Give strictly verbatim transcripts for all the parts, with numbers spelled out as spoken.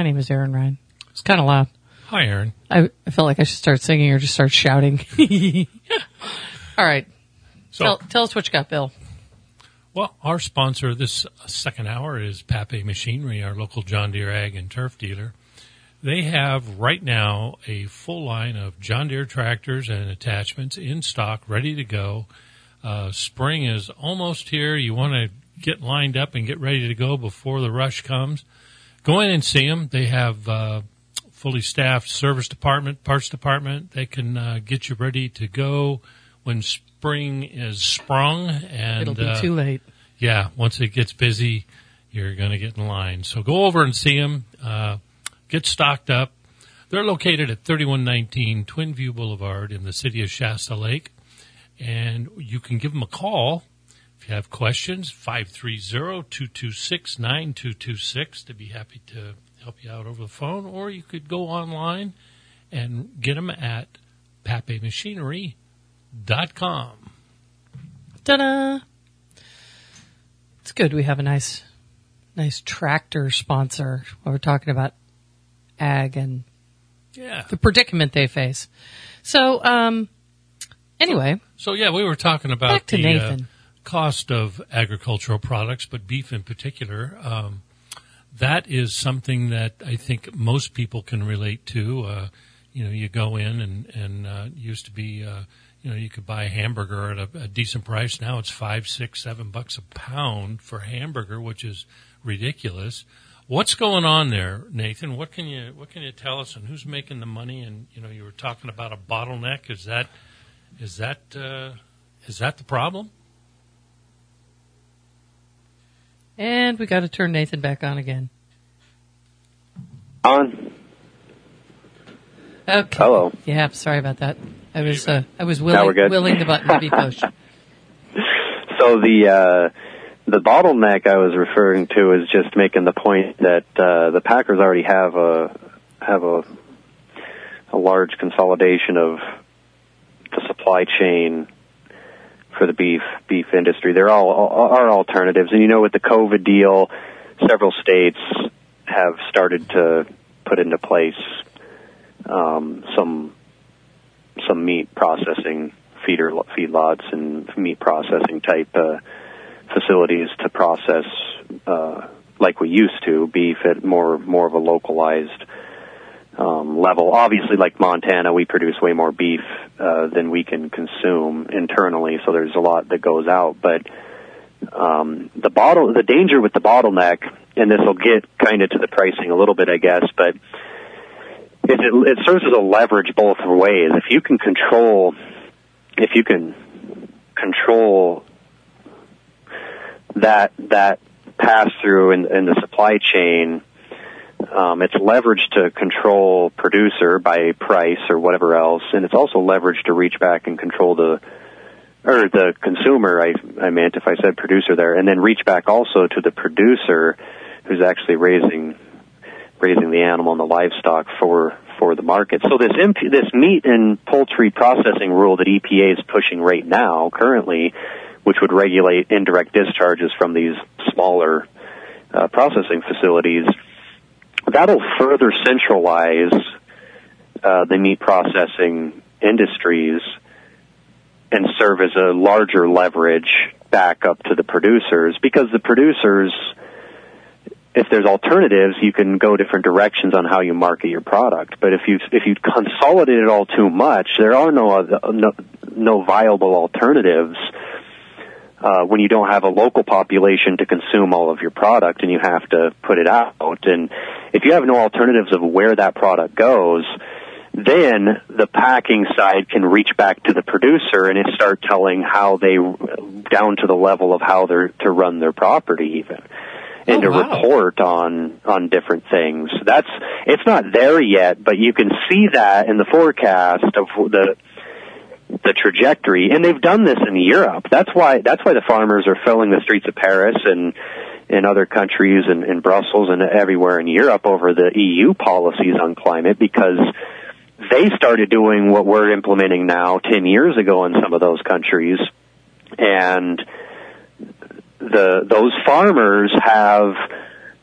name is Aaron Ryan. It's kind of loud. Hi, Aaron. I, I felt like I should start singing or just start shouting. All right. So, tell, tell us what you got, Bill. Well, our sponsor this second hour is Pape Machinery, our local John Deere Ag and Turf dealer. They have right now a full line of John Deere tractors and attachments in stock, ready to go. Uh, spring is almost here. You want to get lined up and get ready to go before the rush comes. Go in and see them. They have uh, fully staffed service department, parts department. They can uh, get you ready to go when spring is sprung. And it'll be uh, too late. Yeah, once it gets busy, you're going to get in line. So go over and see them. Uh, get stocked up. They're located at thirty-one nineteen Twin View Boulevard in the city of Shasta Lake. And you can give them a call if you have questions, five three zero, two two six, nine two two six, to be happy to help you out over the phone. Or you could go online and get them at pape machinery dot com. Ta-da! It's good we have a nice nice tractor sponsor while we're talking about ag and yeah. the predicament they face. So, um, anyway. So, so yeah, we were talking about back to the Nathan. Uh, cost of agricultural products, but beef in particular. Um, that is something that I think most people can relate to. Uh, you know, you go in and, and uh, used to be, uh, you know, you could buy a hamburger at a, a decent price. Now it's five, six, seven bucks a pound for hamburger, which is ridiculous. What's going on there, Nathan? What can you what can you tell us, and who's making the money? And you know, you were talking about a bottleneck. Is that is that uh, is that the problem? And we got to turn Nathan back on again. On. Okay. Hello. Yeah, sorry about that. I was uh, I was willing we're good. willing the button to be pushed. So the uh, the bottleneck I was referring to is just making the point that uh, the Packers already have a have a a large consolidation of the supply chain for the beef beef industry. There all are alternatives, and you know, with the COVID deal, several states have started to put into place um, some some meat processing feeder feedlots and meat processing type uh, facilities to process uh, like we used to beef at more more of a localized um, level. Obviously, like Montana, we produce way more beef uh, than we can consume internally, so there's a lot that goes out. But um, the bottle, the danger with the bottleneck, and this will get kind of to the pricing a little bit, I guess, but it, it serves as a leverage both ways. If you can control, if you can control that that pass through in, in the supply chain, um, it's leverage to control producer by price or whatever else, and it's also leverage to reach back and control the or the consumer. I I meant if I said producer there, and then reach back also to the producer who's actually raising. raising the animal and the livestock for, for the market. So this imp- this meat and poultry processing rule that E P A is pushing right now, currently, which would regulate indirect discharges from these smaller uh, processing facilities, that'll further centralize uh, the meat processing industries and serve as a larger leverage back up to the producers, because the producers, if there's alternatives, you can go different directions on how you market your product. But if you if you consolidate it all too much, there are no other, no, no viable alternatives uh, when you don't have a local population to consume all of your product, and you have to put it out. And if you have no alternatives of where that product goes, then the packing side can reach back to the producer and it start telling how they, down to the level of how they're to run their property even. And oh, to wow. report on, on different things. That's, it's not there yet, but you can see that in the forecast of the, the trajectory. And they've done this in Europe. That's why, that's why the farmers are filling the streets of Paris and in other countries and in Brussels and everywhere in Europe over the E U policies on climate, because they started doing what we're implementing now ten years ago in some of those countries. And the those farmers have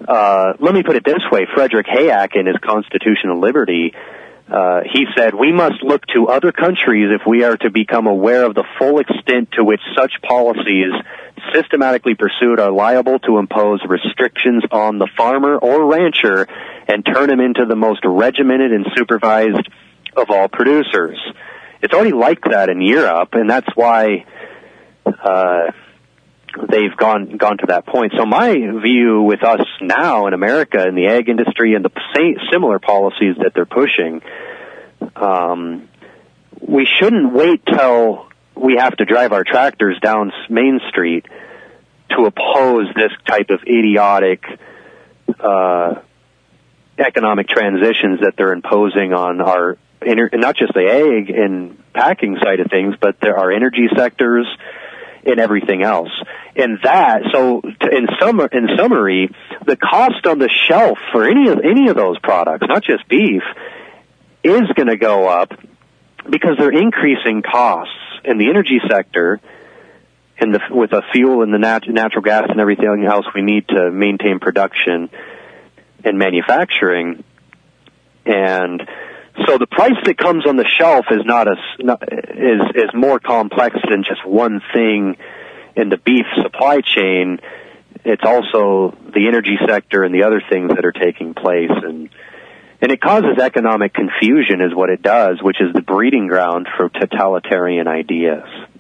uh, let me put it this way. Frederick Hayek, in his Constitution of Liberty, uh, he said, we must look to other countries if we are to become aware of the full extent to which such policies systematically pursued are liable to impose restrictions on the farmer or rancher and turn him into the most regimented and supervised of all producers. It's already like that in Europe, and that's why uh, they've gone gone to that point. So my view with us now in America in the ag industry and the same, similar policies that they're pushing, um, we shouldn't wait till we have to drive our tractors down Main Street to oppose this type of idiotic uh, economic transitions that they're imposing on our, not just the ag and packing side of things, but there are energy sectors and everything else. And that, so in sum, in summary, the cost on the shelf for any of any of those products, not just beef, is going to go up because they're increasing costs in the energy sector, and the, with the fuel and the nat- natural gas and everything else we need to maintain production and manufacturing. And so the price that comes on the shelf is not as not, is is more complex than just one thing in the beef supply chain. It's also the energy sector and the other things that are taking place, and and it causes economic confusion is what it does, which is the breeding ground for totalitarian ideas.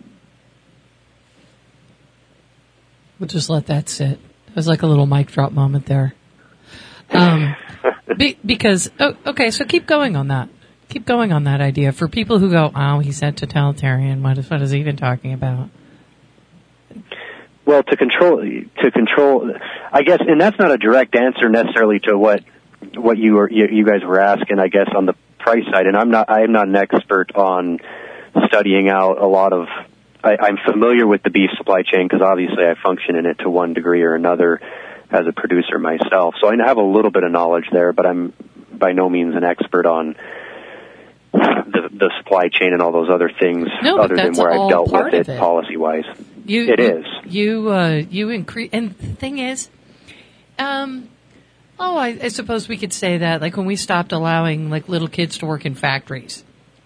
We'll just let that sit. It was like a little mic drop moment there. Um, be, because, oh, okay, so keep going on that. Keep going on that idea. For people who go, oh, he said totalitarian, what is, what is he even talking about? Well, to control, to control, I guess, and that's not a direct answer necessarily to what, what you were, you, you guys were asking, I guess, on the price side. And I'm not, I am not an expert on studying out a lot of, I, I'm familiar with the beef supply chain because obviously I function in it to one degree or another as a producer myself. So I have a little bit of knowledge there, but I'm by no means an expert on the, the supply chain and all those other things no, other than where I've dealt with it, it. policy-wise. You, it you, is. You, uh, you increase, and the thing is, um, oh, I, I suppose we could say that, like when we stopped allowing like little kids to work in factories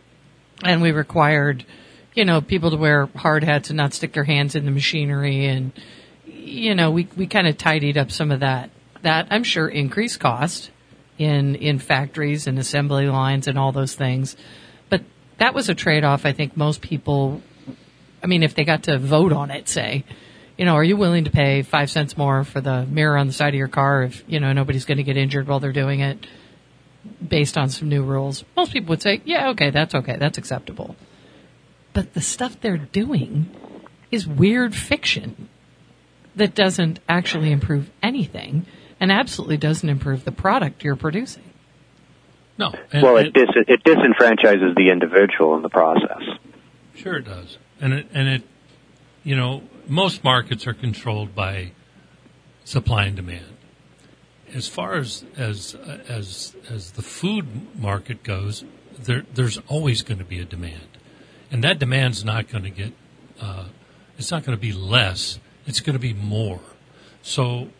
and we required, you know, people to wear hard hats and not stick their hands in the machinery, and, you know, we, we kind of tidied up some of that. That, I'm sure, increased cost in, in factories and assembly lines and all those things. But that was a trade-off I think most people, I mean, if they got to vote on it, say, you know, are you willing to pay five cents more for the mirror on the side of your car if, you know, nobody's going to get injured while they're doing it based on some new rules? Most people would say, yeah, okay, that's okay, that's acceptable. But the stuff they're doing is weird fiction that doesn't actually improve anything and absolutely doesn't improve the product you're producing. No. And, well, it, it, dis- it disenfranchises the individual in the process. Sure it does. And it, and it, you know, most markets are controlled by supply and demand. As far as as as as the food market goes, there there's always going to be a demand. And that demand's not going to get, uh, it's not going to be less. It's going to be more. So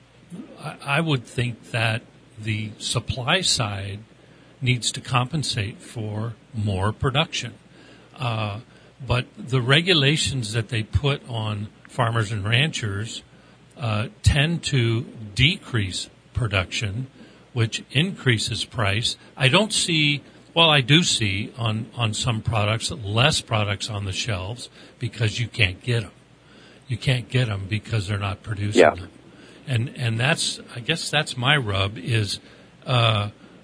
I, I would think that the supply side needs to compensate for more production. Uh, but the regulations that they put on farmers and ranchers uh, tend to decrease production, which increases price. I don't see... Well, I do see on, on some products less products on the shelves because you can't get them. You can't get them because they're not producing yeah. them. And and that's, I guess that's my rub is uh,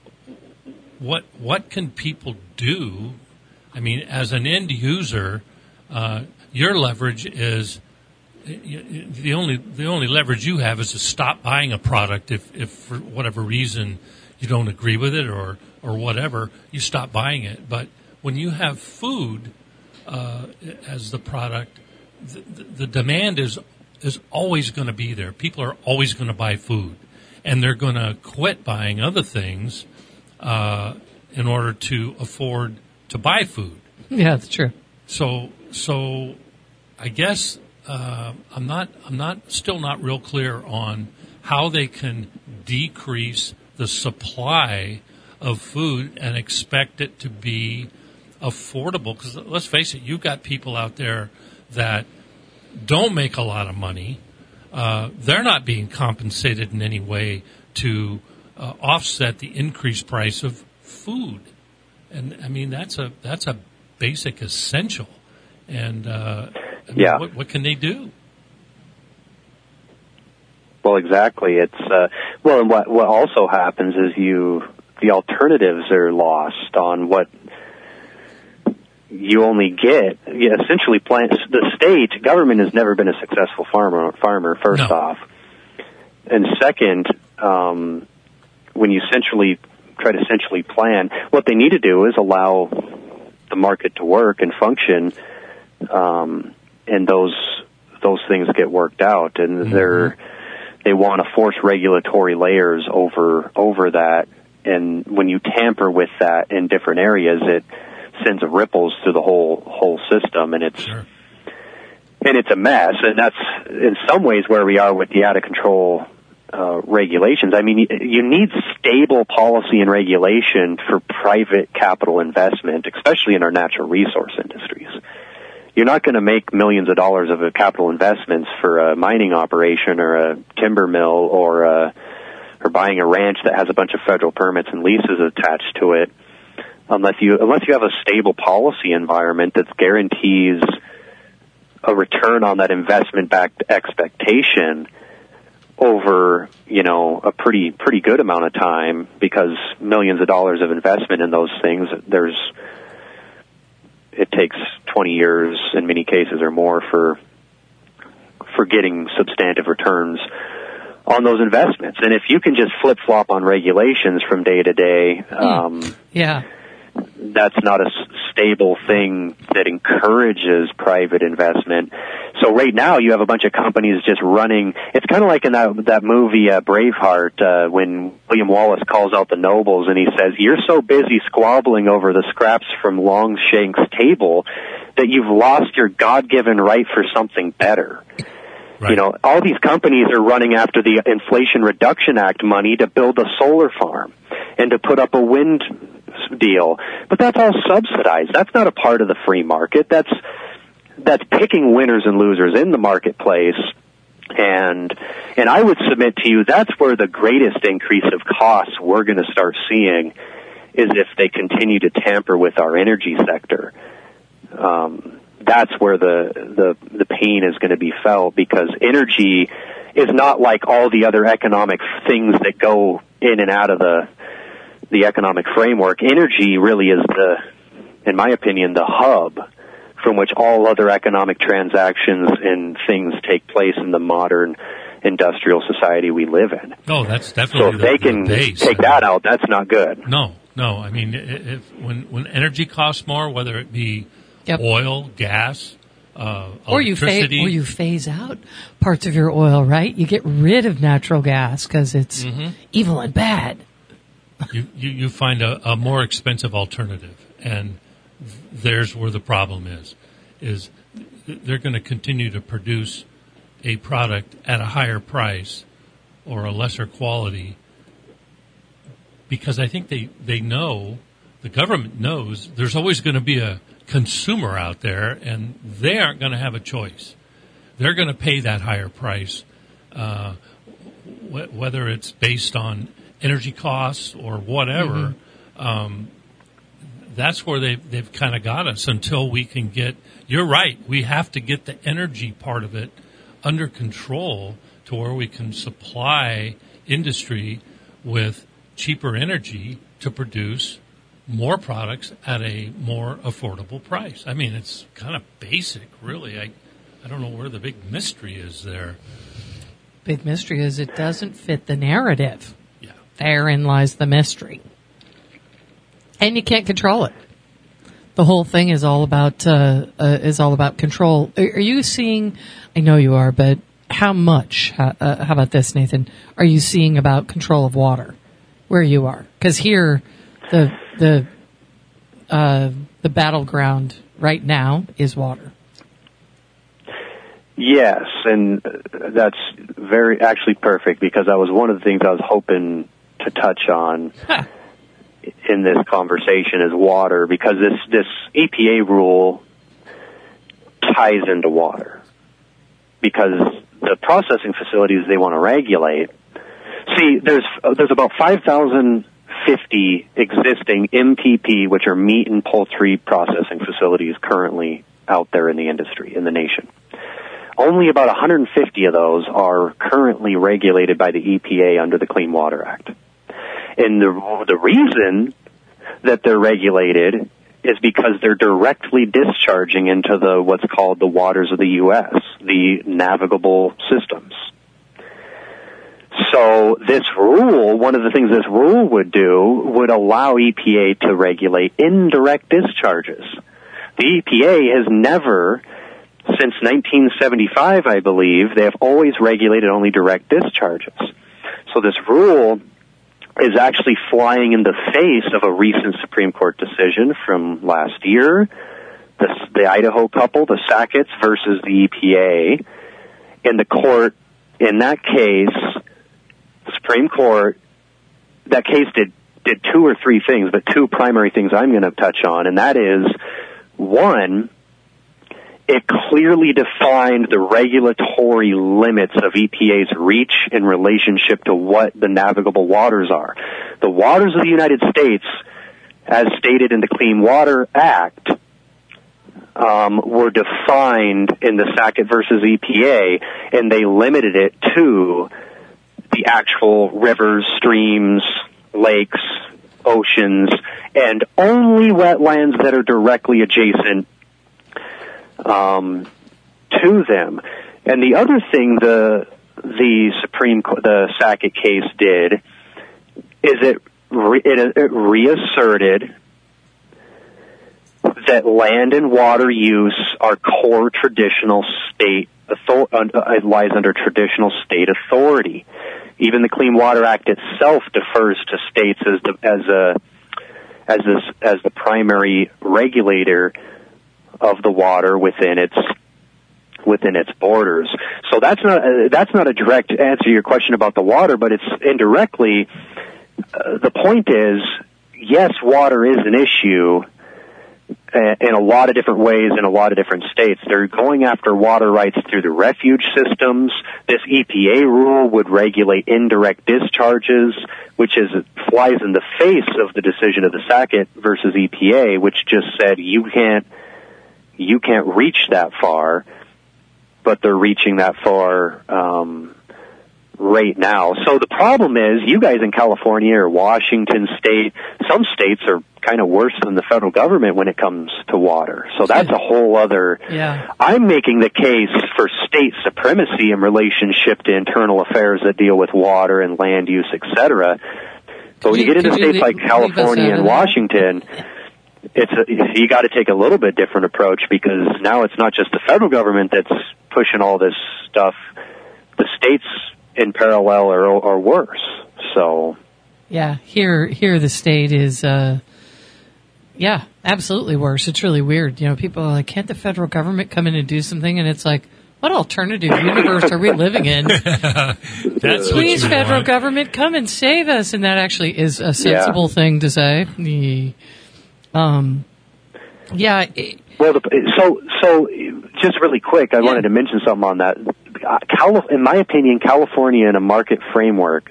what what can people do? I mean, as an end user, uh, your leverage is the only the only leverage you have is to stop buying a product if, if for whatever reason you don't agree with it or or whatever, you stop buying it. But when you have food uh, as the product, the, the, the demand is is always going to be there. People are always going to buy food, and they're going to quit buying other things uh, in order to afford to buy food. Yeah, that's true. So, so I guess uh, I'm not I'm not still not real clear on how they can decrease the supply of food and expect it to be affordable. Because let's face it, you've got people out there that don't make a lot of money. Uh, they're not being compensated in any way to uh, offset the increased price of food. And I mean, that's a that's a basic essential. And uh, I mean, yeah. what, what can they do? Well, exactly. It's uh, well, and what what also happens is you the alternatives are lost on what you only get. You essentially, plant the state government has never been a successful farmer. Farmer, first No. off, and second, um, when you essentially try to essentially plan, what they need to do is allow the market to work and function, um, and those those things get worked out, and mm-hmm. they're they want to force regulatory layers over over that, and when you tamper with that in different areas, it sends ripples through the whole whole system, and it's sure. and it's a mess. And that's in some ways where we are with the out of control uh, regulations. I mean, you need stable policy and regulation for private capital investment, especially in our natural resource industries. You're not going to make millions of dollars of capital investments for a mining operation or a timber mill or a, or buying a ranch that has a bunch of federal permits and leases attached to it, unless you unless you have a stable policy environment that guarantees a return on that investment-backed expectation over, you know, a pretty pretty good amount of time, because millions of dollars of investment in those things, there's it takes twenty years in many cases or more for for getting substantive returns on those investments. And if you can just flip-flop on regulations from day to day, um, yeah. that's not a stable thing that encourages private investment. So right now you have a bunch of companies just running. It's kind of like in that, that movie uh, Braveheart, uh, when William Wallace calls out the nobles and he says, "You're so busy squabbling over the scraps from Longshanks' table that you've lost your God-given right for something better." Right. You know, all these companies are running after the Inflation Reduction Act money to build a solar farm and to put up a wind deal. But that's all subsidized. That's not a part of the free market. That's that's picking winners and losers in the marketplace. And and I would submit to you that's where the greatest increase of costs we're going to start seeing is if they continue to tamper with our energy sector. Um, that's where the, the, the pain is going to be felt, because energy is not like all the other economic things that go in and out of the the economic framework. Energy really is the, in my opinion, the hub from which all other economic transactions and things take place in the modern industrial society we live in. No, that's definitely so if the, they can the base. take that out, that's not good. No, no. I mean, if when when energy costs more, whether it be yep. oil, gas, uh, or you phase, or you phase out parts of your oil, right? You get rid of natural gas because it's mm-hmm. evil and bad. You, you, you find a, a more expensive alternative, and there's where the problem is, is they're going to continue to produce a product at a higher price or a lesser quality, because I think they, they know, the government knows there's always going to be a consumer out there, and they aren't going to have a choice. They're going to pay that higher price, uh, wh- whether it's based on energy costs or whatever. Mm-hmm. Um, that's where they, they've kind of got us until we can get, you're right, we have to get the energy part of it under control to where we can supply industry with cheaper energy to produce more products at a more affordable price. I mean, it's kind of basic, really. I, I don't know where the big mystery is there. Big mystery is it doesn't fit the narrative. Yeah. Therein lies the mystery. And you can't control it. The whole thing is all about uh, uh, is all about control. Are, are you seeing? I know you are, but how much? How, uh, how about this, Nathan? Are you seeing about control of water where you are? Because here, the the uh, the battleground right now is water. Yes, and that's very actually perfect because that was one of the things I was hoping to touch on huh. in this conversation is water, because this, this E P A rule ties into water. Because the processing facilities they want to regulate, see, there's there's about five thousand fifty existing M P P, which are meat and poultry processing facilities currently out there in the industry, in the nation. Only about one hundred fifty of those are currently regulated by the E P A under the Clean Water Act. And the, the reason that they're regulated is because they're directly discharging into the what's called the waters of the U S, the navigable systems. So this rule, one of the things this rule would do, would allow E P A to regulate indirect discharges. The E P A has never, since nineteen seventy-five, I believe, they have always regulated only direct discharges. So this rule is actually flying in the face of a recent Supreme Court decision from last year, the, the Idaho couple, the Sacketts versus the E P A. In the court, in that case, the Supreme Court, that case did, did two or three things, but two primary things I'm going to touch on, and that is, one, it clearly defined the regulatory limits of E P A's reach in relationship to what the navigable waters are. The waters of the United States, as stated in the Clean Water Act, um, were defined in the Sackett versus E P A, and they limited it to the actual rivers, streams, lakes, oceans, and only wetlands that are directly adjacent Um, to them. And the other thing the the Supreme the Sackett case did is it re, it, it reasserted that land and water use are core traditional state author, uh, it lies under traditional state authority. Even the Clean Water Act itself defers to states as the as a as this, as the primary regulator of the water within its within its borders. So that's not uh, that's not a direct answer to your question about the water, but it's indirectly. Uh, the point is, yes, water is an issue uh, in a lot of different ways in a lot of different states. They're going after water rights through the refuge systems. This E P A rule would regulate indirect discharges, which is flies in the face of the decision of the Sackett versus E P A, which just said you can't you can't reach that far, but they're reaching that far um, right now. So the problem is, you guys in California or Washington State, some states are kind of worse than the federal government when it comes to water. So that's a whole other... Yeah. I'm making the case for state supremacy in relationship to internal affairs that deal with water and land use, et cetera. But when you, you get into states leave, like California and Washington... It's a, you got to take a little bit different approach, because now it's not just the federal government that's pushing all this stuff. The states in parallel are, are worse. So, yeah, here here the state is, uh, yeah, absolutely worse. It's really weird. You know, people are like, can't the federal government come in and do something? And it's like, what alternative universe are we living in? That's Please, what federal want. government, come and save us. And that actually is a sensible yeah. thing to say. The, Um, yeah. It, well, the, so, so just really quick, I yeah. wanted to mention something on that. Cali- in my opinion, California in a market framework,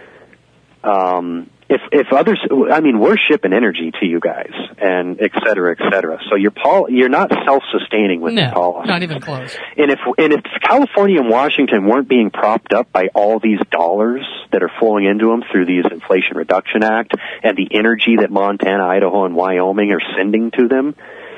um, if, if others, I mean, we're shipping energy to you guys and et cetera, et cetera. So you're, pol- you're not self-sustaining with no, the policy. Not even close. And if, and if California and Washington weren't being propped up by all these dollars that are flowing into them through these Inflation Reduction Act and the energy that Montana, Idaho, and Wyoming are sending to them,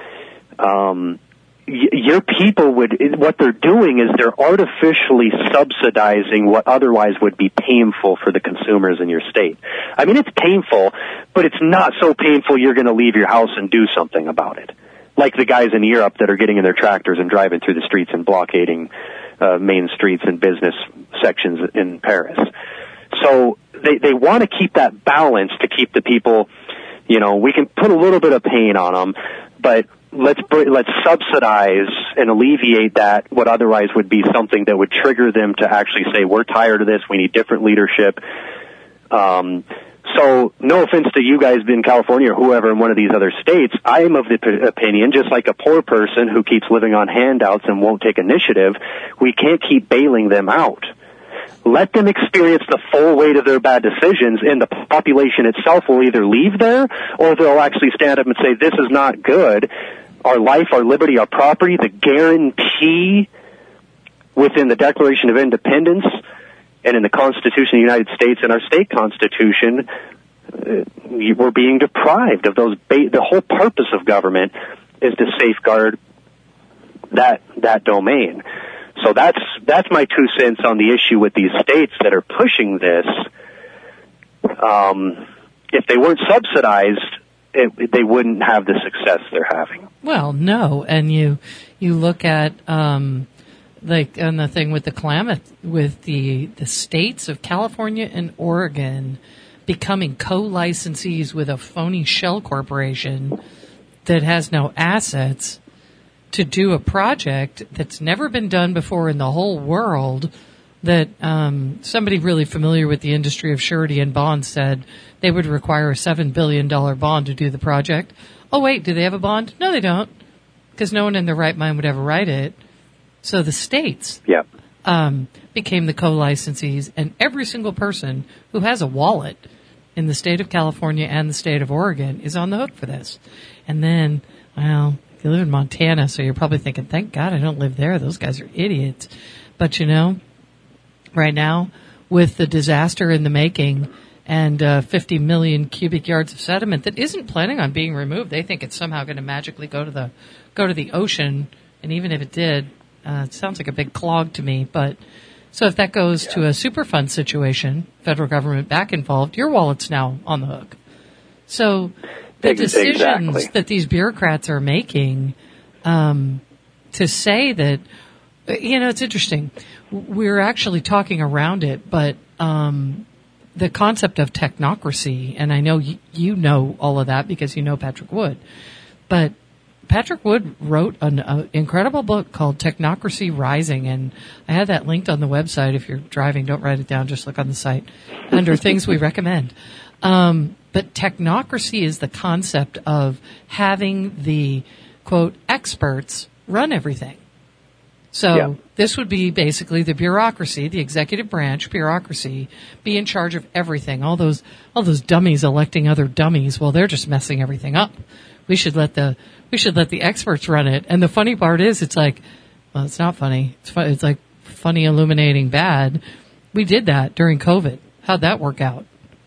um, your people would, what they're doing is they're artificially subsidizing what otherwise would be painful for the consumers in your state. I mean, it's painful, but it's not so painful you're going to leave your house and do something about it. Like the guys in Europe that are getting in their tractors and driving through the streets and blockading uh, main streets and business sections in Paris. So they, they want to keep that balance to keep the people, you know, we can put a little bit of pain on them, but let's let's subsidize and alleviate that, what otherwise would be something that would trigger them to actually say, we're tired of this, we need different leadership. Um, so, no offense to you guys in California or whoever in one of these other states, I am of the p- opinion, just like a poor person who keeps living on handouts and won't take initiative, we can't keep bailing them out. Let them experience the full weight of their bad decisions, and the population itself will either leave there or they'll actually stand up and say, this is not good. Our life, our liberty, our property, the guarantee within the Declaration of Independence and in the Constitution of the United States and our state constitution, uh, we're being deprived of those. Ba- the whole purpose of government is to safeguard that that domain. So that's that's my two cents on the issue with these states that are pushing this. Um, if they weren't subsidized, it, they wouldn't have the success they're having. Well, no, and you you look at um, like and the thing with the Klamath, with the the states of California and Oregon becoming co-licensees with a phony shell corporation that has no assets to do a project that's never been done before in the whole world, that um, somebody really familiar with the industry of surety and bonds said they would require a seven billion dollars bond to do the project. Oh, wait, do they have a bond? No, they don't, because no one in their right mind would ever write it. So the states yep. um, became the co-licensees, and every single person who has a wallet in the state of California and the state of Oregon is on the hook for this. And then, well, you live in Montana, so you're probably thinking, thank God I don't live there. Those guys are idiots. But, you know, right now, with the disaster in the making and uh, fifty million cubic yards of sediment that isn't planning on being removed, they think it's somehow going to magically go to the go to the ocean. And even if it did, uh, it sounds like a big clog to me. But so if that goes yeah. to a Superfund situation, federal government back involved, your wallet's now on the hook. So the decisions exactly. that these bureaucrats are making, um, to say that, you know, it's interesting. We're actually talking around it, but um, the concept of technocracy, and I know y- you know all of that because you know Patrick Wood, but Patrick Wood wrote an uh, incredible book called Technocracy Rising, and I had that linked on the website. If you're driving, don't write it down. Just look on the site under things we recommend. Um, but technocracy is the concept of having the, quote, experts run everything. So yeah. this would be basically the bureaucracy, the executive branch bureaucracy, be in charge of everything. All those, all those dummies electing other dummies, well, they're just messing everything up. We should let the, we should let the experts run it. And the funny part is, it's like, well, it's not funny. It's fun, it's like funny, illuminating bad. We did that during COVID. How'd that work out?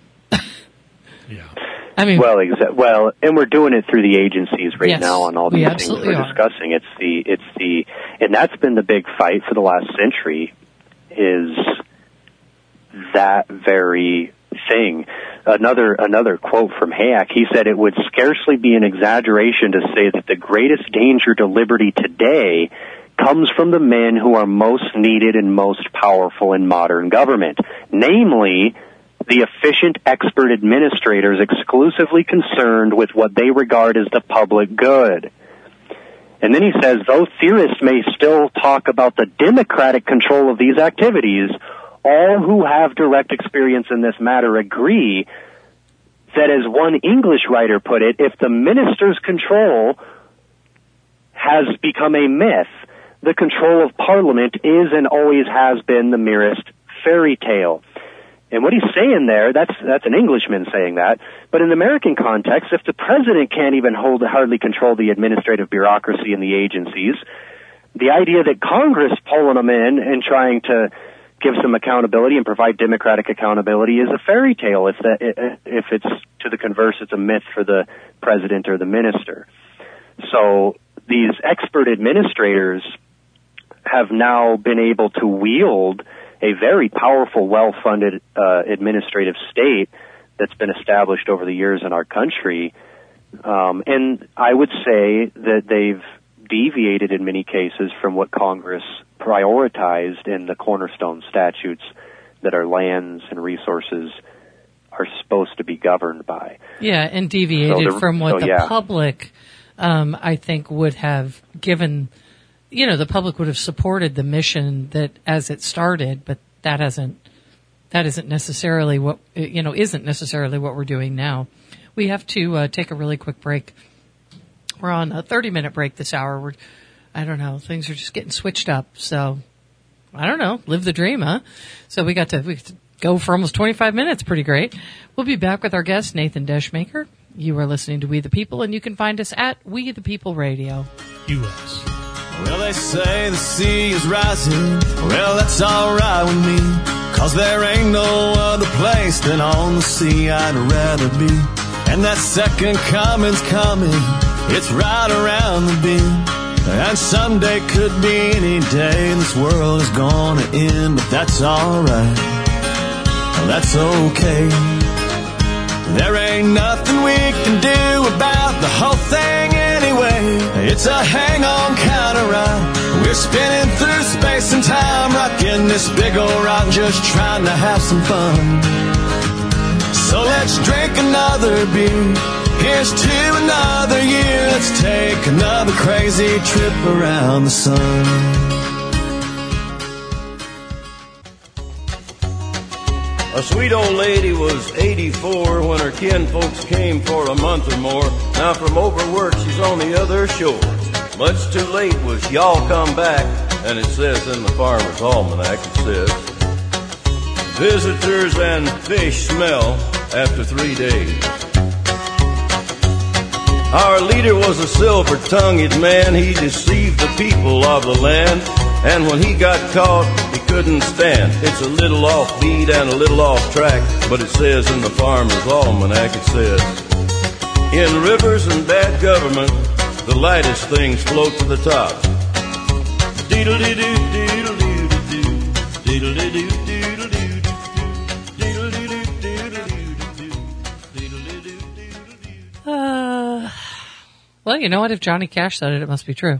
Yeah. I mean, well, exa- well, and we're doing it through the agencies right yes, now on all these things we're are. discussing. It's the, it's the, and that's been the big fight for the last century, is that very thing. Another, another quote from Hayek, he said, it would scarcely be an exaggeration to say that the greatest danger to liberty today comes from the men who are most needed and most powerful in modern government, namely the efficient expert administrators exclusively concerned with what they regard as the public good. And then he says, though theorists may still talk about the democratic control of these activities, all who have direct experience in this matter agree that, as one English writer put it, if the minister's control has become a myth, the control of Parliament is and always has been the merest fairy tale. And what he's saying there, that's that's an Englishman saying that, but in the American context, if the president can't even hold hardly control the administrative bureaucracy and the agencies, the idea that Congress pulling them in and trying to give some accountability and provide democratic accountability is a fairy tale. If that, if it's to the converse, it's a myth for the president or the minister. So these expert administrators have now been able to wield a very powerful, well-funded uh, administrative state that's been established over the years in our country. Um, and I would say that they've deviated in many cases from what Congress prioritized in the cornerstone statutes that our lands and resources are supposed to be governed by. Yeah, and deviated so the, from what so, the yeah. public um, I think would have given, you know, the public would have supported the mission that as it started, but that hasn't, that isn't necessarily what, you know, isn't necessarily what we're doing now. We have to uh, take a really quick break. We're on a thirty minute break this hour. We're, I don't know, things are just getting switched up. So, I don't know, live the dream, huh? So we got to, we got to go for almost twenty-five minutes. Pretty great. We'll be back with our guest, Nathan Deschmaker. You are listening to We the People, and you can find us at We the People Radio. U S Well, they say the sea is rising. Well, that's all right with me, 'cause there ain't no other place than on the sea I'd rather be. And that second coming's coming. It's right around the bend. And someday could be any day. This world is gonna end, but that's all right. Well, that's okay. There ain't nothing we can do about the whole thing anyway. It's a hang-on kind of ride. We're spinning through space and time, rocking this big old rock, just trying to have some fun. So let's drink another beer. Here's to another year. Let's take another crazy trip around the sun. A sweet old lady was eighty-four when her kinfolks came for a month or more. Now from overwork she's on the other shore. Much too late was y'all come back, and it says in the Farmer's Almanac, it says, visitors and fish smell after three days. Our leader was a silver-tongued man. He deceived the people of the land. And when he got caught, he couldn't stand. It's a little off beat and a little off track, but it says in the Farmer's Almanac, it says, in rivers and bad government, the lightest things float to the top. Deedle-dee-doo, deedle-doo-doo-doo, deedle-dee-doo, deedle-doo-doo, deedle-dee-doo, deedle-doo-doo, deedle-dee-doo. Uh, well, you know what? If Johnny Cash said it, it must be true.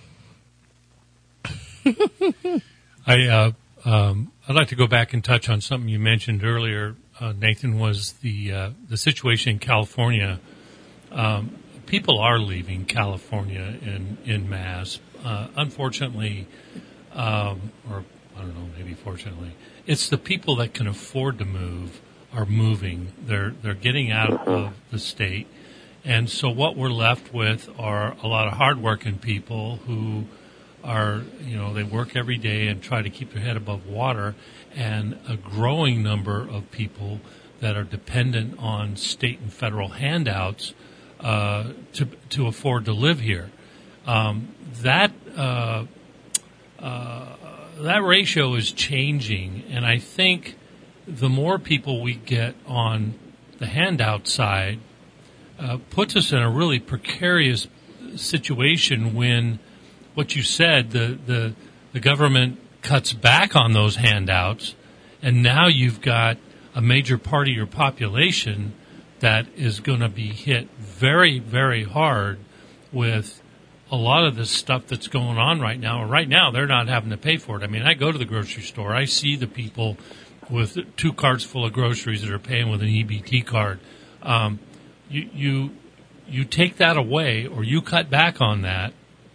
I, uh, um, I'd like to go back and touch on something you mentioned earlier, uh, Nathan, was the uh, the situation in California. Um, people are leaving California in, in mass. Uh, unfortunately, um, or I don't know, maybe fortunately, it's the people that can afford to move are moving. They're they're getting out of the state. And so what we're left with are a lot of hardworking people who are, you know, they work every day and try to keep their head above water, and a growing number of people that are dependent on state and federal handouts uh, to to afford to live here. Um, that uh, uh, that ratio is changing, and I think the more people we get on the handout side uh, puts us in a really precarious situation when what you said, the, the the government cuts back on those handouts, and now you've got a major part of your population that is going to be hit very, very hard with a lot of this stuff that's going on right now. And right now, they're not having to pay for it. I mean, I go to the grocery store. I see the people with two carts full of groceries that are paying with an E B T card. Um, you, you, you take that away, or you cut back on that,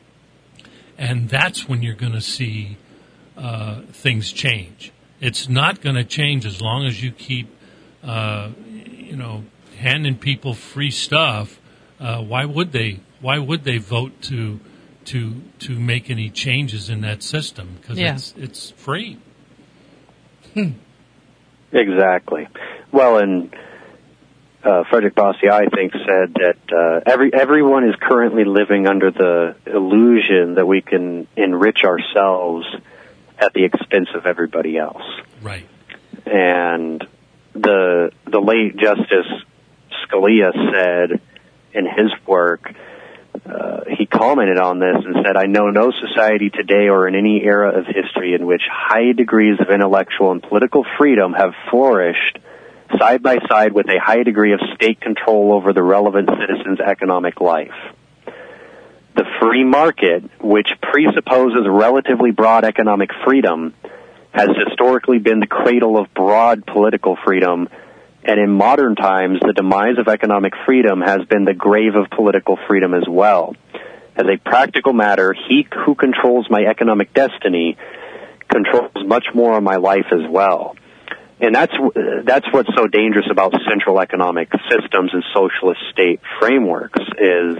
and that's when you're going to see uh, things change. It's not going to change as long as you keep, uh, you know, handing people free stuff. Uh, why would they? Why would they vote to to to make any changes in that system? Because yeah. it's it's free. Hmm. Exactly. Well, and uh, Frederick Bossi, I think, said that uh, every everyone is currently living under the illusion that we can enrich ourselves at the expense of everybody else. Right. And the the late Justice Scalia said in his work, uh, he commented on this and said, I know no society today or in any era of history in which high degrees of intellectual and political freedom have flourished side by side with a high degree of state control over the relevant citizen's economic life. The free market, which presupposes relatively broad economic freedom, has historically been the cradle of broad political freedom And in modern times, the demise of economic freedom has been the grave of political freedom as well. As a practical matter, he who controls my economic destiny controls much more of my life as well. And that's that's what's so dangerous about central economic systems and socialist state frameworks is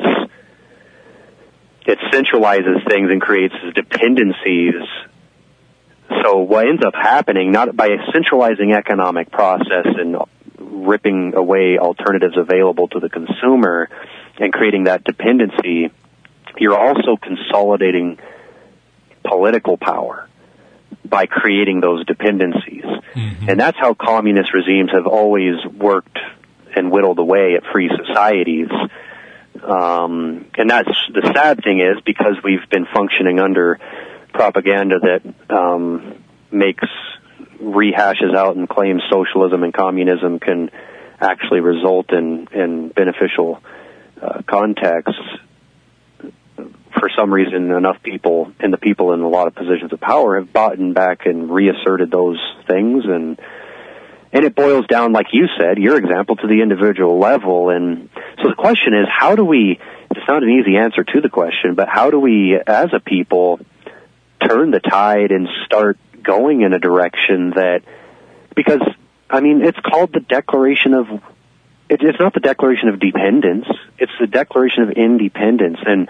it centralizes things and creates dependencies. So what ends up happening, not by a centralizing economic process and ripping away alternatives available to the consumer and creating that dependency, you're also consolidating political power by creating those dependencies. Mm-hmm. And that's how communist regimes have always worked and whittled away at free societies. Um, and that's the sad thing is because we've been functioning under propaganda that um, makes rehashes out and claims socialism and communism can actually result in, in beneficial uh, contexts. For some reason, enough people, and the people in a lot of positions of power, have bought back and reasserted those things, and and it boils down, like you said, your example, to the individual level. And so the question is, how do we? It's not an easy answer to the question, but how do we, as a people, turn the tide and start going in a direction that? Because I mean, it's called the Declaration of. It, it's not the Declaration of Dependence; it's the Declaration of Independence, and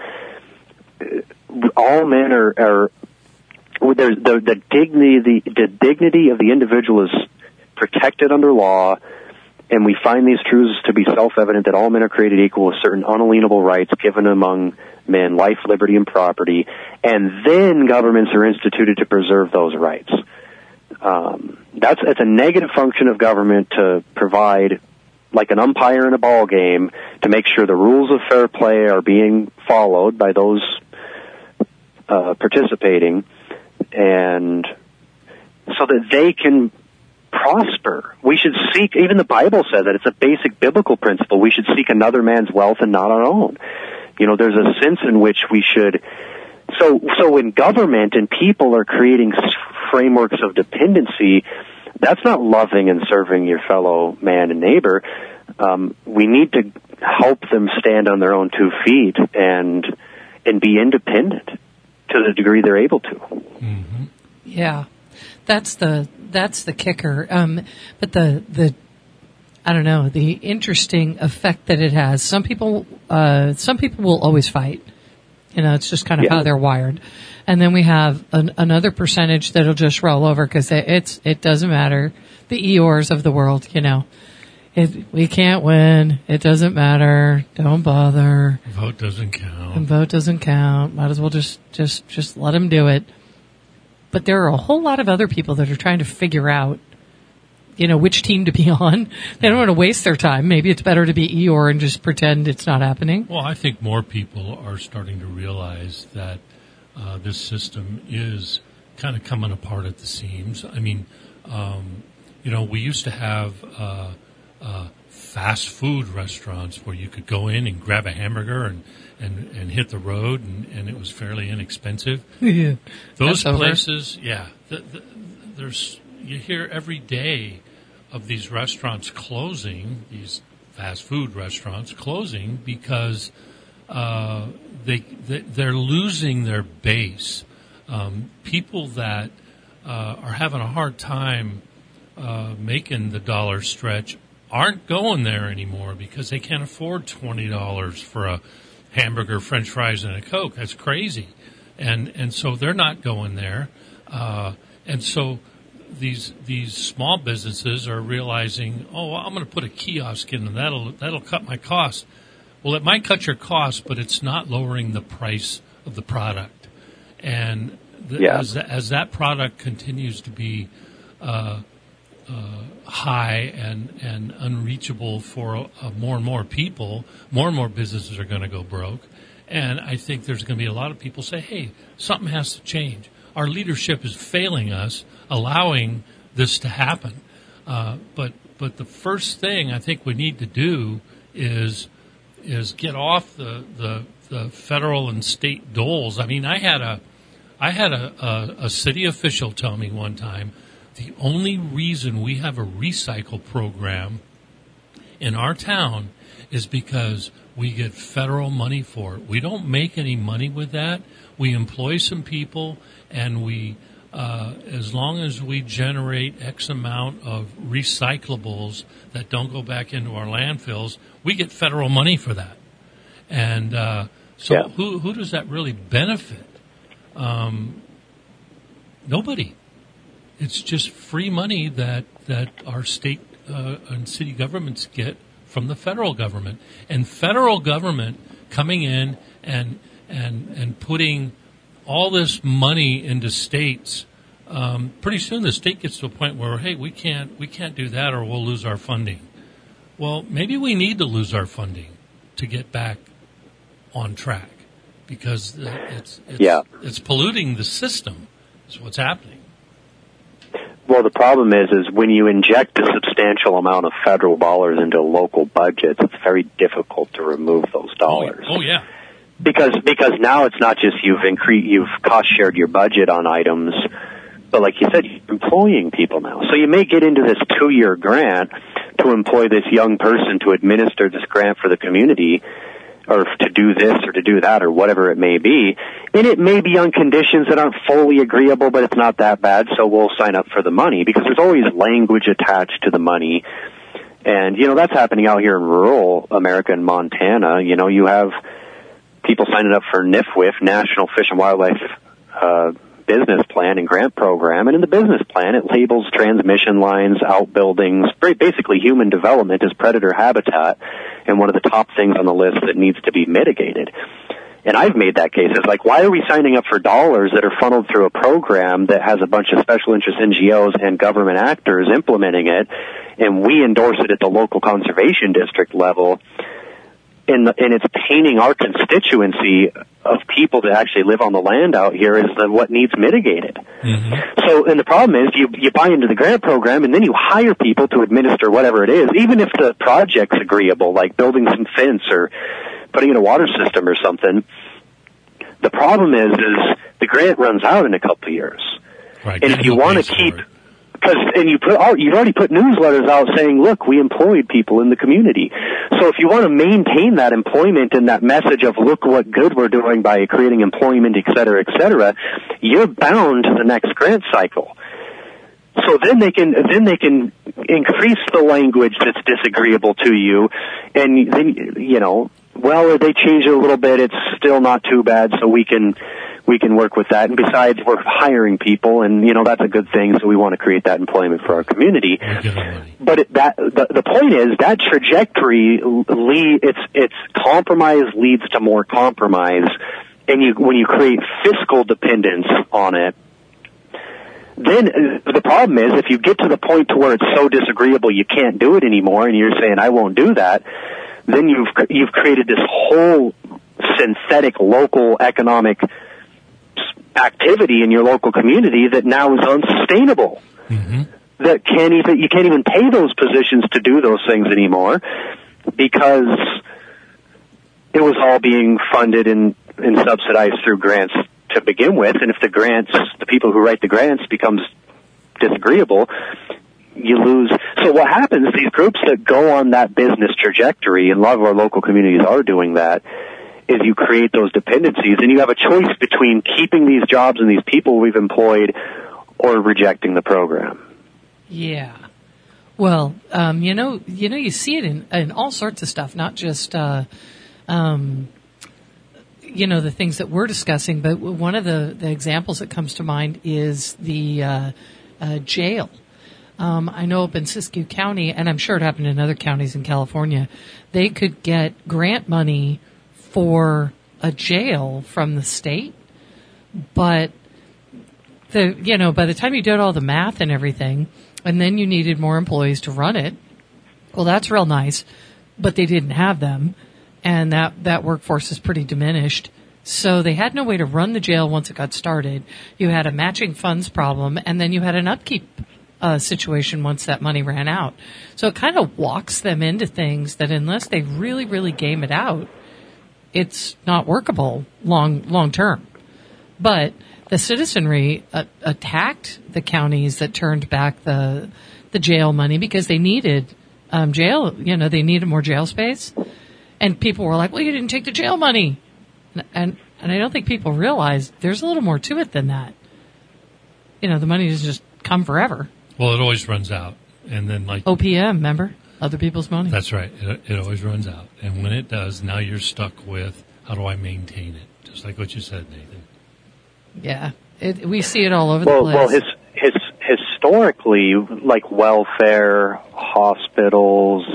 all men are, are there's the, the dignity the, the dignity of the individual is protected under law, and we find these truths to be self-evident that all men are created equal with certain unalienable rights given among men, life, liberty, and property, and then governments are instituted to preserve those rights. Um, that's it's a negative function of government to provide, like an umpire in a ball game, to make sure the rules of fair play are being followed by those uh, participating, and so that they can prosper. We should seek, even the Bible says that it's a basic biblical principle, we should seek another man's wealth and not our own. You know, there's a sense in which we should, so, so when government and people are creating frameworks of dependency, that's not loving and serving your fellow man and neighbor. Um, we need to help them stand on their own two feet and and be independent to the degree they're able to. Mm-hmm. Yeah, that's the that's the kicker. Um, but the the I don't know, the interesting effect that it has. Some people uh, some people will always fight. You know, it's just kind of yeah. how they're wired. And then we have an, another percentage that'll just roll over because it, it's it doesn't matter. The Eeyores of the world, you know, it, we can't win. It doesn't matter. Don't bother. Vote doesn't count. And vote doesn't count. Might as well just just just let them do it. But there are a whole lot of other people that are trying to figure out, you know, which team to be on. They don't want to waste their time. Maybe it's better to be Eeyore and just pretend it's not happening. Well, I think more people are starting to realize that uh, this system is kind of coming apart at the seams. I mean, um, you know, we used to have uh, uh, fast food restaurants where you could go in and grab a hamburger and, and, and hit the road, and, and it was fairly inexpensive. Yeah. Those That's places, over. yeah, the, the, there's you hear every day of these restaurants closing, these fast food restaurants closing because uh, they, they they're losing their base. Um, people that uh, are having a hard time uh, making the dollar stretch aren't going there anymore because they can't afford twenty dollars for a hamburger, French fries, and a Coke. That's crazy, and and so they're not going there, uh, and so. These these small businesses are realizing, oh, well, I'm going to put a kiosk in, and that'll that'll cut my costs. Well, it might cut your costs, but it's not lowering the price of the product. And the, yeah. as as that product continues to be uh, uh, high and and unreachable for uh, more and more people, more and more businesses are going to go broke. And I think there's going to be a lot of people say, hey, something has to change. Our leadership is failing us, allowing this to happen. Uh, but but the first thing I think we need to do is is get off the, the the federal and state doles. I mean, I had a I had a, a, a city official tell me one time the only reason we have a recycle program in our town is because we get federal money for it. We don't make any money with that. We employ some people, and we, uh, as long as we generate X amount of recyclables that don't go back into our landfills, we get federal money for that. And uh, so yeah. who who does that really benefit? Um, nobody. It's just free money that, that our state uh, and city governments get from the federal government. And federal government coming in and and and putting all this money into states, um, pretty soon the state gets to a point where, hey, we can't we can't do that or we'll lose our funding. Well, maybe we need to lose our funding to get back on track, because it's it's, yeah. it's polluting the system. Is what's happening. Well, the problem is, is when you inject a substantial amount of federal dollars into local budgets, it's very difficult to remove those dollars. Oh, yeah. Because because now it's not just you've incre- you've cost shared your budget on items, but like you said, you're employing people now. So you may get into this two year grant to employ this young person to administer this grant for the community, or to do this or to do that or whatever it may be. And it may be on conditions that aren't fully agreeable, but it's not that bad, so we'll sign up for the money, because there's always language attached to the money. And, you know, that's happening out here in rural America and Montana. You know, you have people signing up for N I F W I F, National Fish and Wildlife uh, Business Plan and Grant Program. And in the business plan, it labels transmission lines, outbuildings, basically human development as predator habitat, and one of the top things on the list that needs to be mitigated. And I've made that case. It's like, why are we signing up for dollars that are funneled through a program that has a bunch of special interest N G Os and government actors implementing it, and we endorse it at the local conservation district level, and, the, and it's painting our constituency of people that actually live on the land out here as the, what needs mitigated. Mm-hmm. So, and the problem is, you, you buy into the grant program, and then you hire people to administer whatever it is, even if the project's agreeable, like building some fence or putting in a water system or something. The problem is, is the grant runs out in a couple of years. Right. And if you want to keep, because, and you put, oh, you've already put newsletters out saying, look, we employed people in the community. So if you want to maintain that employment and that message of, look what good we're doing by creating employment, et cetera, et cetera, you're bound to the next grant cycle. So then they can, then they can increase the language that's disagreeable to you, and then, you know, well, they change it a little bit, it's still not too bad, so we can, we can work with that. And besides, we're hiring people, and, you know, that's a good thing, so we want to create that employment for our community. But it, that, the, the point is, that trajectory, lead, it's, it's compromise leads to more compromise, and you, when you create fiscal dependence on it, then the problem is, if you get to the point to where it's so disagreeable you can't do it anymore, and you're saying, I won't do that, then you've you've created this whole synthetic local economic activity in your local community that now is unsustainable. Mm-hmm. That can't even you can't even pay those positions to do those things anymore, because it was all being funded and, and subsidized through grants to begin with. And if the grants, the people who write the grants, becomes disagreeable, you lose. So what happens, these groups that go on that business trajectory, and a lot of our local communities are doing that, is you create those dependencies, and you have a choice between keeping these jobs and these people we've employed or rejecting the program. Yeah. Well, um, you know, you know, you see it in, in all sorts of stuff, not just, uh, um, you know, the things that we're discussing, but one of the, the examples that comes to mind is the uh, uh, jail. Um, I know up in Siskiyou County, and I'm sure it happened in other counties in California, they could get grant money for a jail from the state, but the, you know, by the time you did all the math and everything, and then you needed more employees to run it, well, that's real nice, but they didn't have them, and that, that workforce is pretty diminished. So they had no way to run the jail once it got started. You had a matching funds problem, and then you had an upkeep uh, situation once that money ran out. So it kind of walks them into things that, unless they really, really game it out, it's not workable long, long term. But the citizenry uh, attacked the counties that turned back the the jail money because they needed um, jail. You know, they needed more jail space, and people were like, "Well, you didn't take the jail money," and and, and I don't think people realize there's a little more to it than that. You know, the money doesn't just come forever. Well, it always runs out, and then like O P M, remember, other people's money. That's right. It, it always runs out, and when it does, now you're stuck with how do I maintain it? Just like what you said, Nathan. Yeah, it, we see it all over well, the place. Well, his, his, historically, like welfare, hospitals,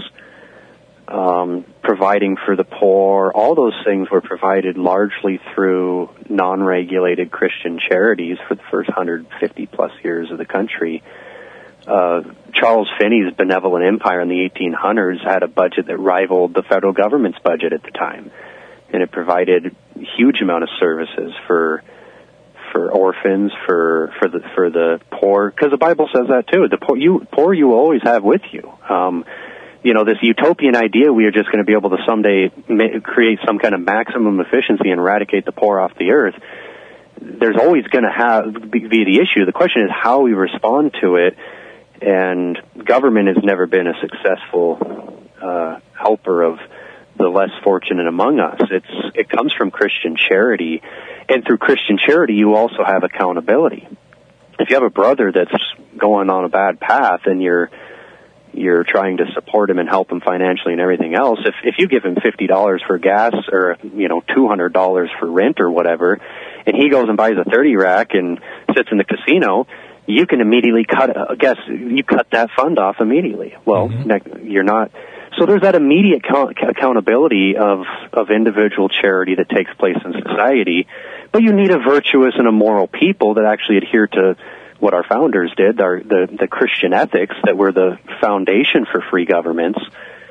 um, providing for the poor, all those things were provided largely through non-regulated Christian charities for the first one hundred fifty plus years of the country. Uh, Charles Finney's benevolent empire in the eighteen hundreds had a budget that rivaled the federal government's budget at the time, and it provided a huge amount of services for for orphans, for for the for the poor, because the Bible says that too. The poor you poor you will always have with you. Um, you know, this utopian idea we are just going to be able to someday ma- create some kind of maximum efficiency and eradicate the poor off the earth. There's always going to have be, be the issue. The question is how we respond to it. And government has never been a successful uh, helper of the less fortunate among us. It's it comes from Christian charity, and through Christian charity, you also have accountability. If you have a brother that's going on a bad path, and you're you're trying to support him and help him financially and everything else, if if you give him fifty dollars for gas or you know two hundred dollars for rent or whatever, and he goes and buys a thirty rack and sits in the casino, you can immediately cut, I guess, you cut that fund off immediately. Well, mm-hmm. you're not, so there's that immediate count, accountability of, of individual charity that takes place in society, but you need a virtuous and a moral people that actually adhere to what our founders did, our, the, the Christian ethics that were the foundation for free governments,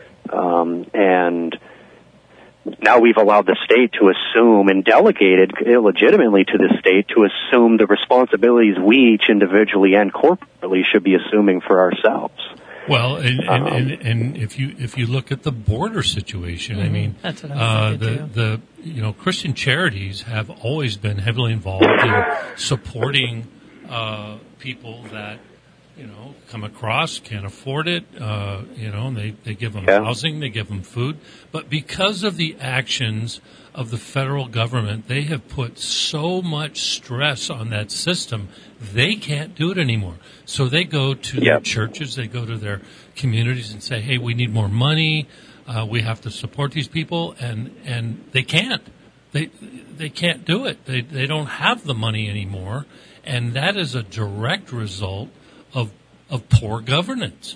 um, and now we've allowed the state to assume and delegated illegitimately to the state to assume the responsibilities we each individually and corporately should be assuming for ourselves. Well, and, and, um, and, and if you if you look at the border situation, mm-hmm. I mean, That's what I was uh, the too. the you know Christian charities have always been heavily involved in supporting uh, people that you know come across, can't afford it, uh, you know, and they, they give them yeah. housing, they give them food. But because of the actions of the federal government, they have put so much stress on that system, they can't do it anymore. So they go to yep. their churches, they go to their communities and say, hey, we need more money, uh, we have to support these people, and, and they can't. They they can't do it. They they don't have the money anymore, and that is a direct result of of poor governance.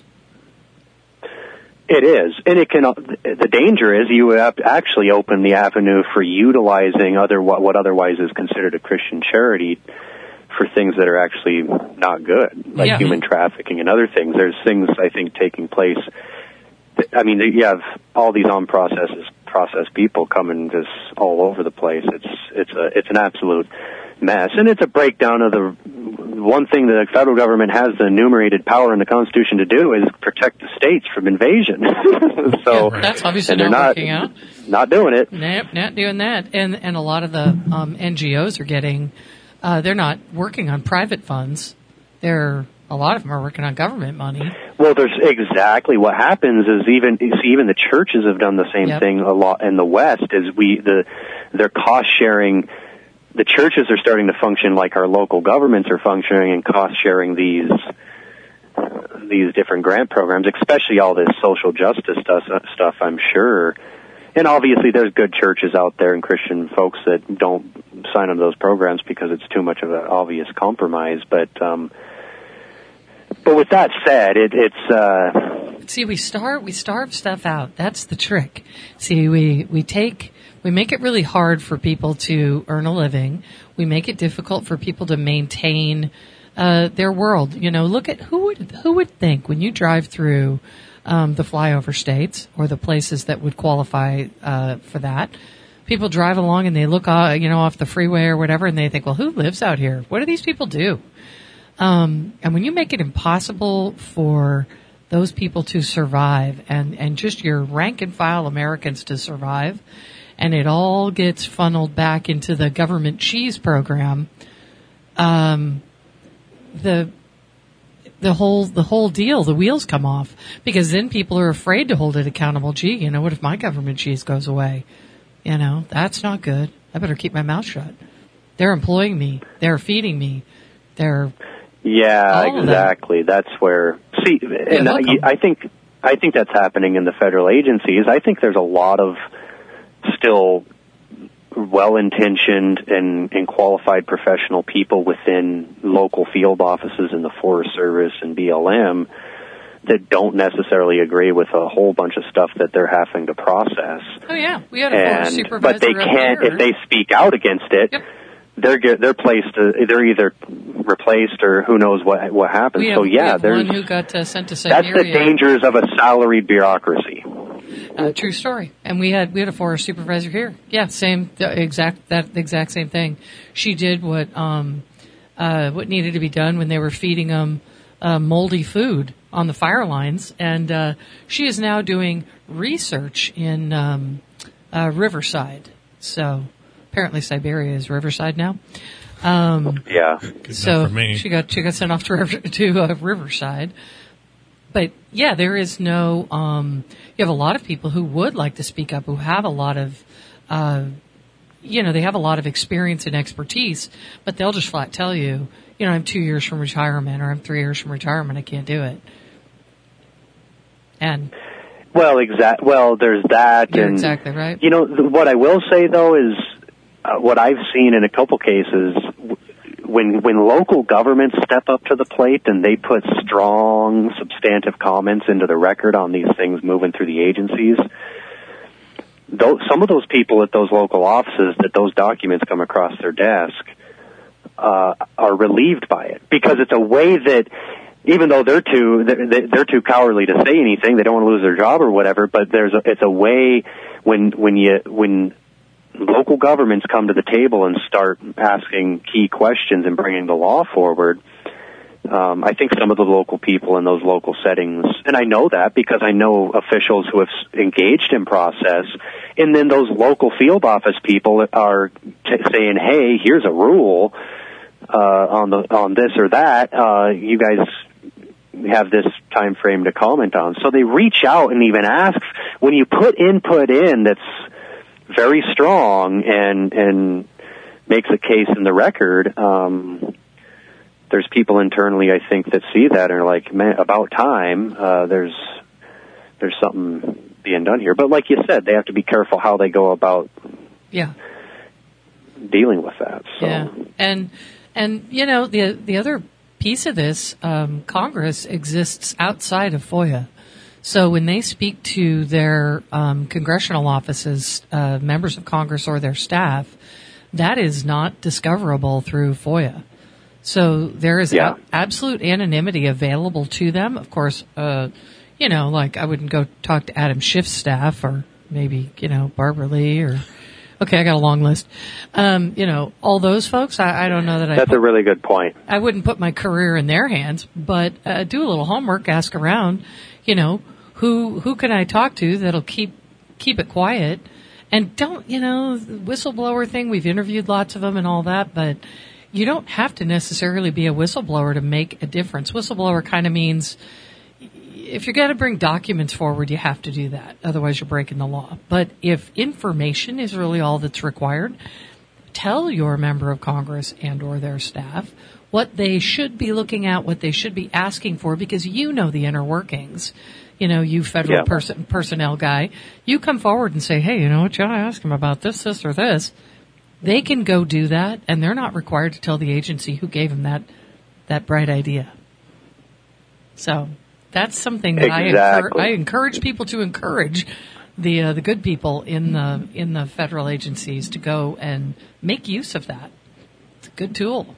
It is, and it can. The danger is you have to actually open the avenue for utilizing other what, what otherwise is considered a Christian charity for things that are actually not good, like yeah. human trafficking and other things. There's things I think taking place. I mean, you have all these on-processes, process people coming just all over the place. It's it's a it's an absolute mess, and it's a breakdown of the one thing the federal government has the enumerated power in the Constitution to do is protect the states from invasion. so yeah, that's obviously not, not working out. Not doing it. Nope, not doing that. And and a lot of the um, N G Os are getting, uh, they're not working on private funds. They're a lot of them are working on government money. Well, there's exactly what happens is even see, even the churches have done the same yep. thing a lot in the West. Is we the they're cost sharing. The churches are starting to function like our local governments are functioning and cost sharing these uh, these different grant programs, especially all this social justice stuff, stuff, I'm sure. And obviously there's good churches out there and Christian folks that don't sign on to those programs because it's too much of an obvious compromise. But um, but with that said, it, it's... Uh, See, we starve, we starve stuff out. That's the trick. See, we, we take... We make it really hard for people to earn a living. We make it difficult for people to maintain uh, their world. You know, look at who would who would think when you drive through um, the flyover states or the places that would qualify uh, for that. People drive along and they look, uh, you know, off the freeway or whatever, and they think, "Well, who lives out here? What do these people do?" Um, and when you make it impossible for those people to survive, and and just your rank and file Americans to survive. And it all gets funneled back into the government cheese program. Um, the the whole the whole deal, the wheels come off, because then people are afraid to hold it accountable. Gee, you know, what if my government cheese goes away? You know, that's not good. I better keep my mouth shut. They're employing me. They're feeding me. They're yeah, exactly. That. That's where see, and I, I think I think that's happening in the federal agencies. I think there's a lot of still well-intentioned and, and qualified professional people within local field offices in the Forest Service and B L M that don't necessarily agree with a whole bunch of stuff that they're having to process. Oh yeah, we had a forest and, supervisor. But they can't there. if they speak out against it. Yep. They're get, they're placed. Uh, they're either replaced or who knows what what happens. We have, so yeah, we have there's one who got uh, sent to Siberia. That's the dangers of a salaried bureaucracy. Uh, true story. And we had we had a forest supervisor here. Yeah, same the exact that exact same thing. She did what um uh what needed to be done when they were feeding them uh, moldy food on the fire lines, and uh, she is now doing research in um, uh, Riverside. So apparently Siberia is Riverside now. Um, yeah. So she got she got sent off to to uh, Riverside. But yeah, there is no. Um, you have a lot of people who would like to speak up, who have a lot of, uh, you know, they have a lot of experience and expertise, but they'll just flat tell you, you know, I'm two years from retirement, or I'm three years from retirement, I can't do it. And well, exact. Well, there's that. You're and, exactly right. You know, th- what I will say though is uh, what I've seen in a couple cases. When when local governments step up to the plate and they put strong, substantive comments into the record on these things moving through the agencies, those, some of those people at those local offices that those documents come across their desk uh, are relieved by it, because it's a way that, even though they're too they're, they're too cowardly to say anything, they don't want to lose their job or whatever. But there's a, it's a way when when you when local governments come to the table and start asking key questions and bringing the law forward, um, I think some of the local people in those local settings, and I know that because I know officials who have engaged in process, and then those local field office people are t- saying, hey, here's a rule uh, on the on this or that, uh, you guys have this time frame to comment on. So they reach out and even ask. When you put input in that's very strong and and makes a case in the record, um, there's people internally, I think, that see that and are like, man, about time. Uh, there's there's something being done here. But like you said, they have to be careful how they go about yeah. dealing with that. So. Yeah, and and you know the the other piece of this, um, Congress exists outside of FOIA. So when they speak to their um, congressional offices, uh, members of Congress or their staff, that is not discoverable through FOIA. So there is yeah. a- absolute anonymity available to them. Of course, uh, you know, like I wouldn't go talk to Adam Schiff's staff, or maybe, you know, Barbara Lee, or, okay, I got a long list. Um, you know, all those folks, I, I don't know that I... That's put, a really good point. I wouldn't put my career in their hands, but uh, do a little homework, ask around, you know, Who who can I talk to that'll keep keep it quiet, and don't, you know, the whistleblower thing, we've interviewed lots of them and all that, but you don't have to necessarily be a whistleblower to make a difference. Whistleblower kind of means if you're going to bring documents forward, you have to do that. Otherwise, you're breaking the law. But if information is really all that's required, tell your member of Congress and or their staff what they should be looking at, what they should be asking for, because you know the inner workings. You know, you federal yeah. person, personnel guy, you come forward and say, hey, you know what, you ought to ask them about this, this, or this. They can go do that, and they're not required to tell the agency who gave them that that bright idea. So that's something that exactly. I, encourage, I encourage people to encourage the uh, the good people in the in the federal agencies to go and make use of that. It's a good tool.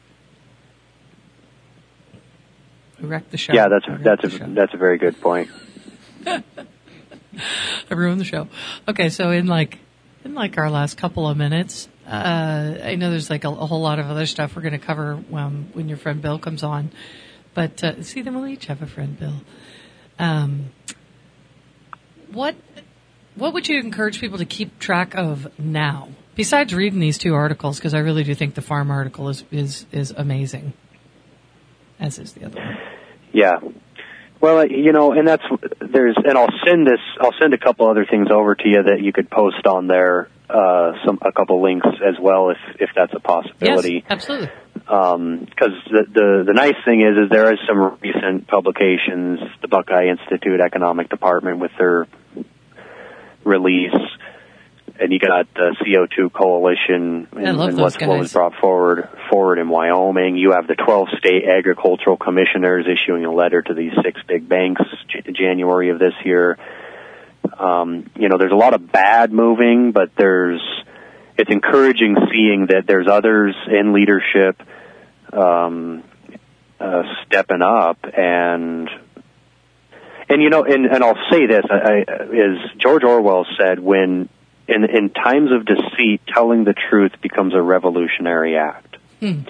We wrecked the show. Yeah, that's that's a that's a very good point. I ruined the show. Okay, so in like in like our last couple of minutes, uh, I know there's like a, a whole lot of other stuff we're going to cover um, when your friend Bill comes on. But uh, see, then we'll each have a friend Bill. Um, what what would you encourage people to keep track of now, besides reading these two articles? Because I really do think the farm article is is is amazing, as is the other one. Yeah. Well, you know, and that's, there's, and I'll send this, I'll send a couple other things over to you that you could post on there, uh, some, a couple links as well if, if that's a possibility. Yes, absolutely. Um, cause the, the, the nice thing is, is there is some recent publications, the Buckeye Institute Economic Department with their release, and you got the C O two Coalition and, I love and those what's, guys. what was brought forward forward in Wyoming. You have the twelve state agricultural commissioners issuing a letter to these six big banks j- January of this year. Um, you know, there's a lot of bad moving, but there's it's encouraging seeing that there's others in leadership um, uh, stepping up and. And you know, and, and I'll say this: I, I, as George Orwell said, when in, in times of deceit, telling the truth becomes a revolutionary act. Hmm.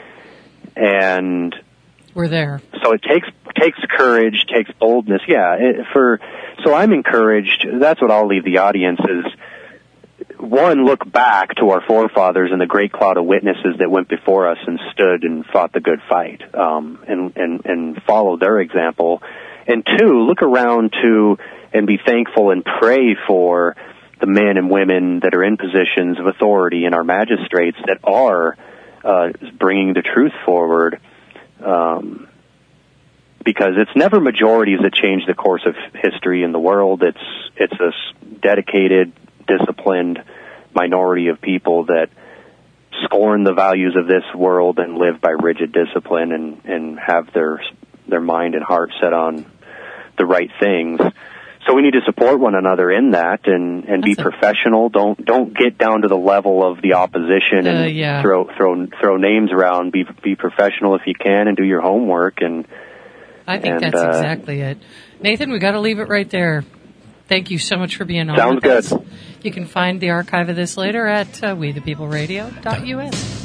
And we're there. So it takes takes courage, takes boldness. Yeah. It, for so I'm encouraged. That's what I'll leave the audience is. One, look back to our forefathers and the great cloud of witnesses that went before us and stood and fought the good fight, um, and and and follow their example. And two, look around to and be thankful and pray for the men and women that are in positions of authority and our magistrates that are uh, bringing the truth forward. Um, because it's never majorities that change the course of history in the world. It's it's a dedicated, disciplined minority of people that scorn the values of this world and live by rigid discipline and, and have their their mind and heart set on the right things. So we need to support one another in that and, and be professional. Don't don't get down to the level of the opposition and uh, yeah. throw throw throw names around. Be be professional if you can and do your homework. And I think and, that's uh, exactly it. Nathan, we got to leave it right there. Thank you so much for being on. Sounds good. Us. You can find the archive of this later at uh, we the people radio dot U S.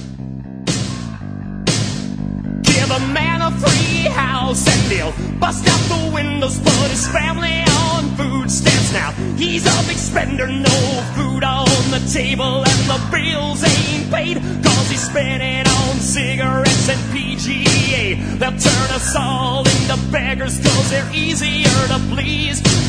Give a man a free house and he'll bust out the windows, put his family on food stamps now. He's a big spender, no food on the table, and the bills ain't paid, cause he's spending on cigarettes and P G A. They'll turn us all into beggars, cause they're easier to please.